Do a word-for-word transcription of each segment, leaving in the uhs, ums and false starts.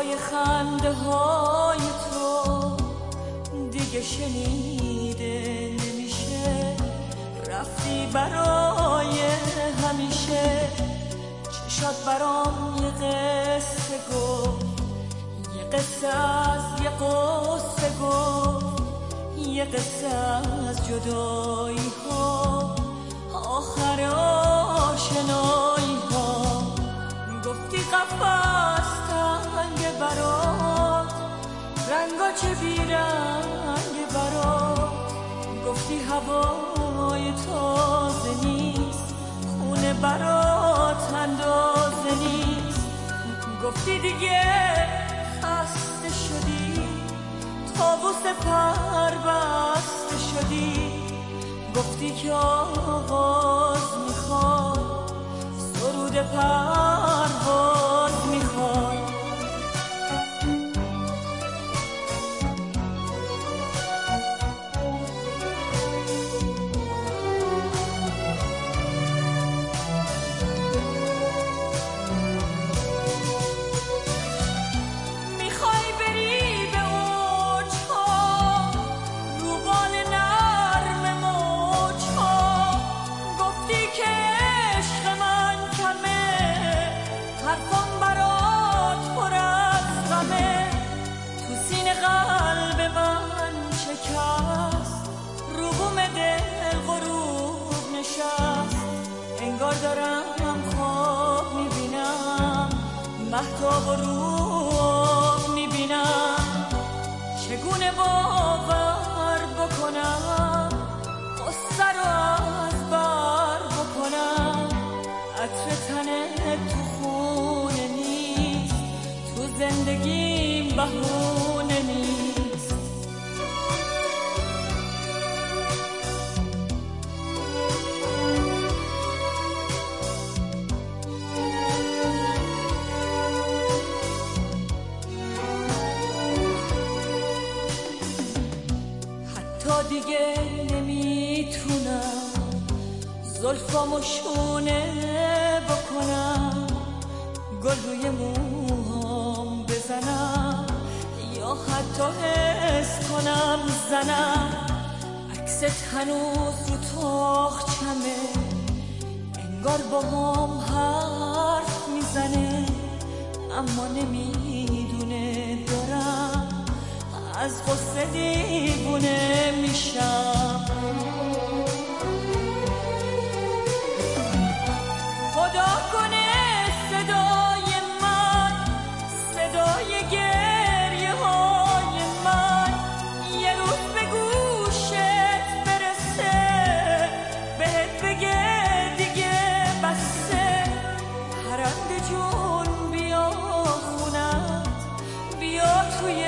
صدای خنده های تو دیگه شنیده نمیشه. رفتی برای همیشه، چشات برام یه قصه گفت، یه قصه از یه قصه گفت، یه قصه از جدایی ها، آخر آشنایی ها. گفتی قفص تنگ برات، رنگا چه بیرنگ برات. گفتی هوای تازه نیست، خونه برات اندازه نیست. گفتی دیگه خسته شدی، طاووس پر بسته شدی. گفتی که آغاز میخواد، سرود پرواز میخواد. قلب من شکست، روبوم دل غروب نشست. انگار دارم خواب میبینم، مهتاب و روب میبینم. چگونه باور بکنم، قصه رو از بر بکنم. عطر تنت تو خونه نیست، تو زندگیم بهونه نیست. حتی دیگه نمیتونم زلفامو شونه بکنم، گل روی موهام بزنم، یا حتی حس کنم زنم. عکست هنوز رو تاقچمه، انگار با هم حرف میزنه، اما نمیدونه دارم از غصه دیوونه میشم. خدا کنه صدای من، صدای گریه های من، یه روز به گوشت برسه، بهت بگه دیگه بسه. پرنده جون بیا خونت، بیا توی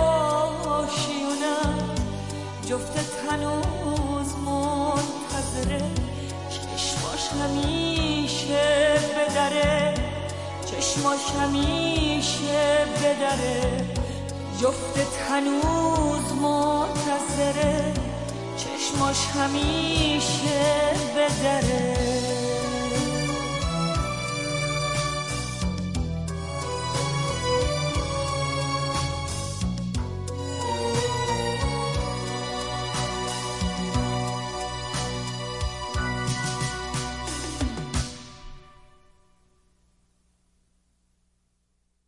آشیونت. جفتت هنوز منتظره، چشماش همیشه بدره، چشماش همیشه بدره. جفتت هنوز منتظره، چشماش همیشه بدره.